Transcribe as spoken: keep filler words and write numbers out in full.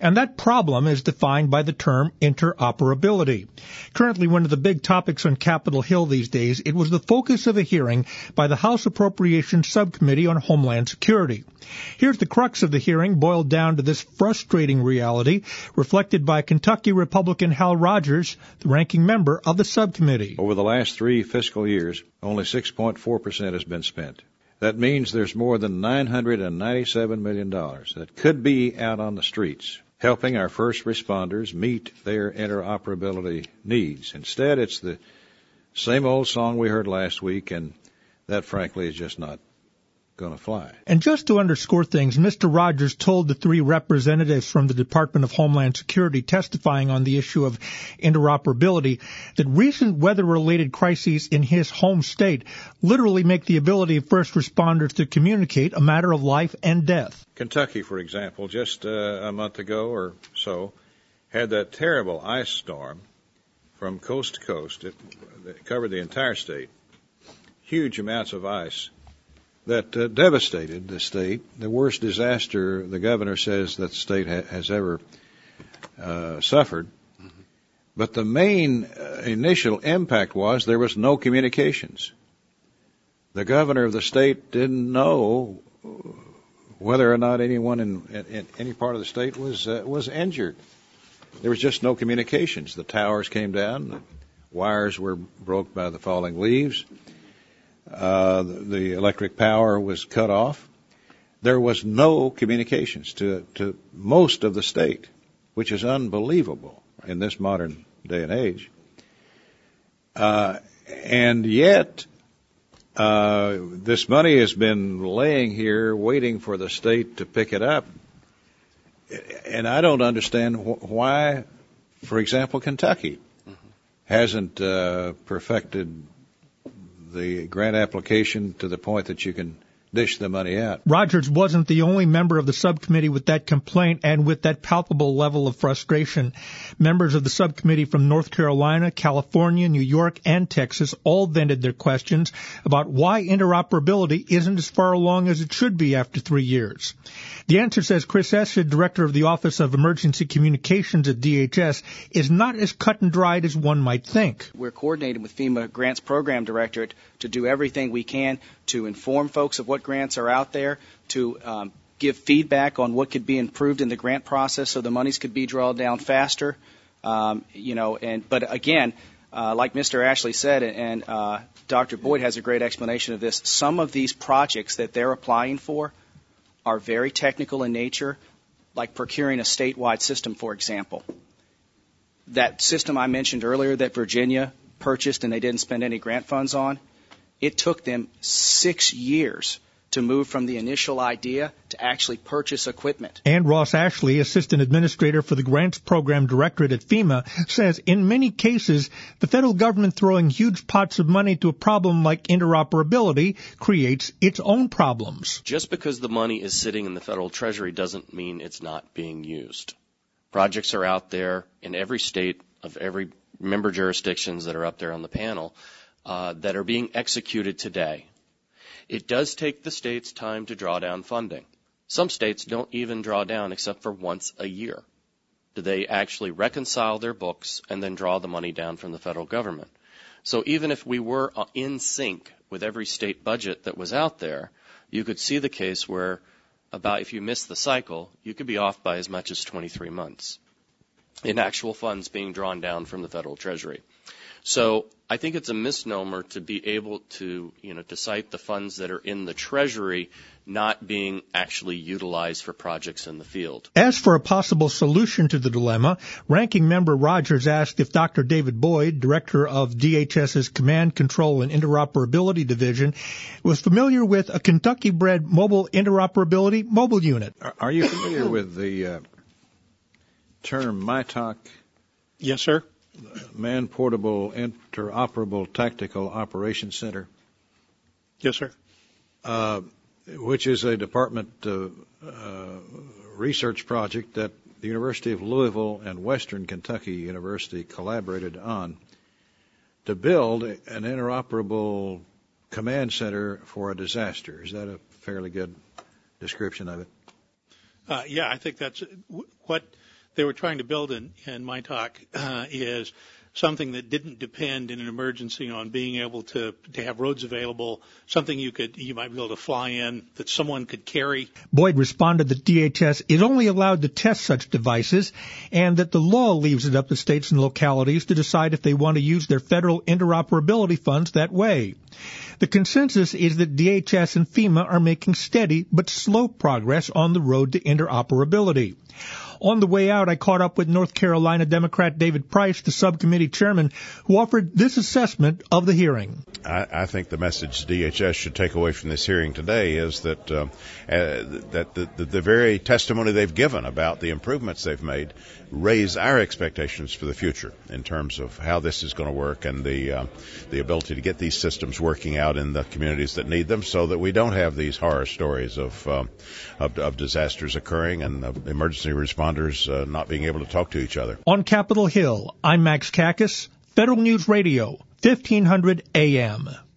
And that problem is defined by the term interoperability. Currently one of the big topics on Capitol Hill these days, it was the focus of a hearing by the House Appropriations Subcommittee on Homeland Security. Here's the crux of the hearing boiled down to this frustrating reality reflected by Kentucky Republican Hal Rogers, the ranking member of the subcommittee. Over the last three fiscal years, only six point four percent has been spent. That means there's more than nine hundred ninety-seven million dollars that could be out on the streets, helping our first responders meet their interoperability needs. Instead, it's the same old song we heard last week, and that, frankly, is just not going to fly. And just to underscore things, Mister Rogers told the three representatives from the Department of Homeland Security testifying on the issue of interoperability that recent weather-related crises in his home state literally make the ability of first responders to communicate a matter of life and death. Kentucky, for example, just uh, a month ago or so, had that terrible ice storm from coast to coast. It, it covered the entire state. Huge amounts of ice that uh, devastated the state, the worst disaster the governor says that the state ha- has ever uh, suffered. Mm-hmm. But the main uh, initial impact was there was no communications. The governor of the state didn't know whether or not anyone in, in, in any part of the state was uh, was injured. There was just no communications. The towers came down, the wires were broke by the falling leaves. Uh, the, the electric power was cut off. There was no communications to, to most of the state, which is unbelievable in this modern day and age. Uh, and yet, uh, this money has been laying here waiting for the state to pick it up. And I don't understand wh- why, for example, Kentucky mm-hmm. hasn't uh, perfected the grant application to the point that you can dish the money out. Rogers wasn't the only member of the subcommittee with that complaint and with that palpable level of frustration. Members of the subcommittee from North Carolina, California, New York, and Texas all vented their questions about why interoperability isn't as far along as it should be after three years. The answer, says Chris Eshed, director of the Office of Emergency Communications at D H S, is not as cut and dried as one might think. We're coordinating with FEMA Grants Program Directorate to do everything we can to inform folks of what grants are out there, to um, give feedback on what could be improved in the grant process so the monies could be drawn down faster. Um, you know, and but again, uh, like Mister Ashley said, and uh, Doctor Boyd has a great explanation of this, some of these projects that they're applying for are very technical in nature, like procuring a statewide system, for example. That system I mentioned earlier that Virginia purchased and they didn't spend any grant funds on, it took them six years to move from the initial idea to actually purchase equipment. And Ross Ashley, Assistant Administrator for the Grants Program Directorate at FEMA, says in many cases, the federal government throwing huge pots of money to a problem like interoperability creates its own problems. Just because the money is sitting in the federal treasury doesn't mean it's not being used. Projects are out there in every state of every member jurisdictions that are up there on the panel uh, that are being executed today. It does take the states time to draw down funding. Some states don't even draw down except for once a year. Do they actually reconcile their books and then draw the money down from the federal government? So even if we were in sync with every state budget that was out there, you could see the case where about if you miss the cycle, you could be off by as much as twenty-three months in actual funds being drawn down from the federal treasury. So I think it's a misnomer to be able to, you know, to cite the funds that are in the Treasury not being actually utilized for projects in the field. As for a possible solution to the dilemma, Ranking Member Rogers asked if Doctor David Boyd, Director of D H S's Command, Control, and Interoperability Division, was familiar with a Kentucky-bred mobile interoperability mobile unit. Are you familiar with the uh, term M I T O C? Yes, sir. Man-Portable Interoperable Tactical Operations Center. Yes, sir. Uh, which is a department uh, uh, research project that the University of Louisville and Western Kentucky University collaborated on to build an interoperable command center for a disaster. Is that a fairly good description of it? Uh, yeah, I think that's what they were trying to build in, in my talk uh, is something that didn't depend in an emergency on being able to, to have roads available, something you could you might be able to fly in, that someone could carry. Boyd responded that D H S is only allowed to test such devices and that the law leaves it up to states and localities to decide if they want to use their federal interoperability funds that way. The consensus is that D H S and FEMA are making steady but slow progress on the road to interoperability. On the way out, I caught up with North Carolina Democrat David Price, the subcommittee chairman, who offered this assessment of the hearing. I, I think the message D H S should take away from this hearing today is that uh, uh, that the, the, the very testimony they've given about the improvements they've made raise our expectations for the future in terms of how this is going to work and the uh, the ability to get these systems working out in the communities that need them, so that we don't have these horror stories of uh, of, of disasters occurring and uh, emergency responders uh, not being able to talk to each other. On Capitol Hill, I'm Max Kakis, Federal News Radio, fifteen hundred A M.